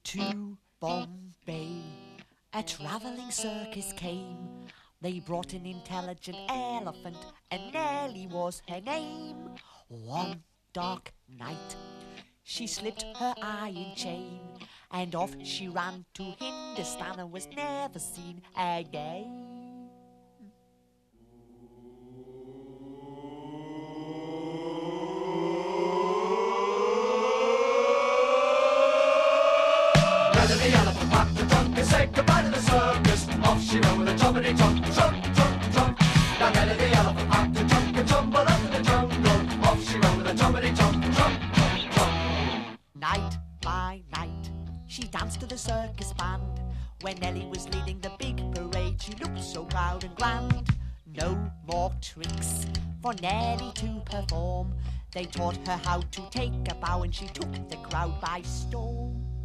To Bombay, a travelling circus came. They brought an intelligent elephant, and Nellie was her name. One dark night, she slipped her iron chain, and off she ran to Hindustan and was never seen again. The elephant packed the trunk and said goodbye to the circus. Off she ran with a trumpety trunk, trunk, trunk, trunk. Now Nellie the elephant packed the trunk and tumbled up in the jungle. Off she ran with a trumpety trunk, trunk, trunk, trunk. Night by night, she danced to the circus band. When Nellie was leading the big parade, she looked so proud and grand. No more tricks for Nellie to perform. They taught her how to take a bow, and she took the crowd by storm.